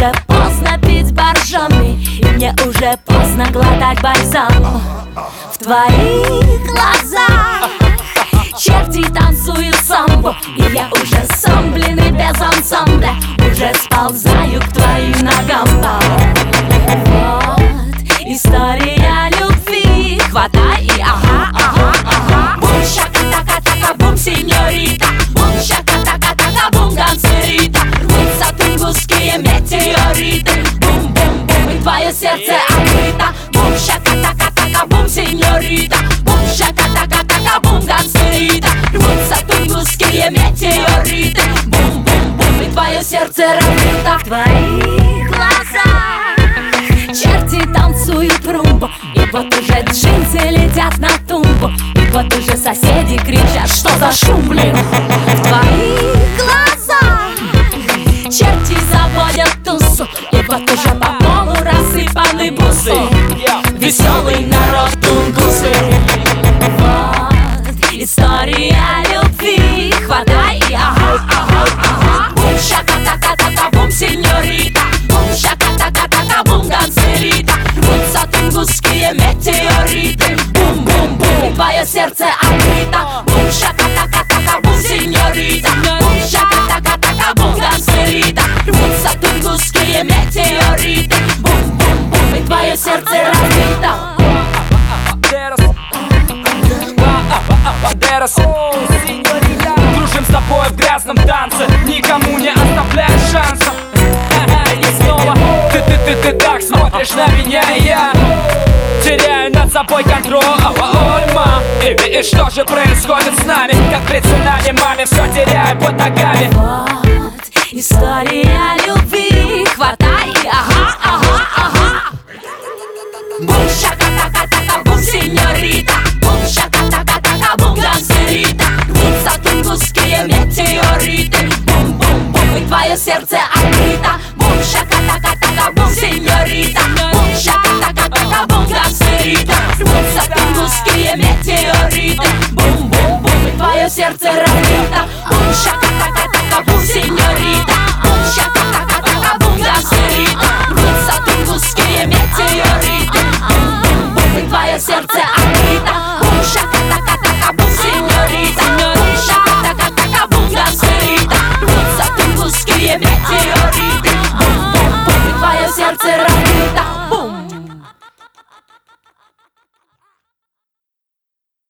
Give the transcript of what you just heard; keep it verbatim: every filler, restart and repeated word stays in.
уже поздно пить боржоми, и мне уже поздно глотать бальзам. В твоих глазах черти танцуют самбо, и я уже сам, блин, и без ансамбля уже сползаю к твоим ногам. Вот история любви, хватай и ага, ага, ага. Бум, шака-така-така, бум, сеньорита. Бум, шака-така-така, бум, гансерита. Рвутся тунгусские метеориты. Бум-бум-бум, и твое сердце открыто. Бум, шака-така-така, бум, сеньорита. Бум, шака-така-така, бум, гансерита. Рвутся тунгусские метеориты. Бум-бум-бум, и твое сердце разбито. В твоих глазах черти танцуют румбу, и вот уже джинсы летят на тумбу, и вот уже соседи кричат: что за шум, блин? В твоих глазах черти заводят тусу, и вот уже по полу рассыпаны бусы. Веселый народ тунгусы. Вот история любви, хватай и ага, ага, ага. Бум, шака-така-така, бум, сеньорита. Бум, шака-така-така, бум, гансерита. Рвутся тунгусские метеориты. Бум-бум-бум, и твое сердце открыто. Бум, шака-така-така, бум, сеньорита. Бум, шака-така-така, бум, гансерита. Рвутся тунгусские метеориты. Бум-бум-бум, и твое сердце разбито. Бандерас, дружим с тобой в грязном танце, никому не оставляя шансов. И снова ты, ты, ты, ты так смотришь на меня, и я теряю над собой контроль. Ма, и, и что же происходит с нами? Как при цунами, маме, все теряю под ногами. Вот история любви, хватай и ага, ага, ага. Бум, шака-така-така, бум, сеньорита. Бум, шака-така-така, бум, гансерита. Рвутся тунгусские метеориты. Бум-бум-бум, и твое сердце открыто. Бум, шака-така-така, бум, сеньорита. Бум, шака-така-така, бум, гансерита. Рвутся тунгусские метеориты. Бум-бум-бум, и твое сердце разбито. Бум, шака-така-така, бум, сеньорита. Бум, шака-така-така, бум, гансерита. Рвутся тунгусские метеориты. Бум-бум-бум, и твое сердце открыто. Бум, шака-така-така, бум, сеньорита. Бум, шака-така-така, бум, гансерита. Рвутся тунгусские метеориты.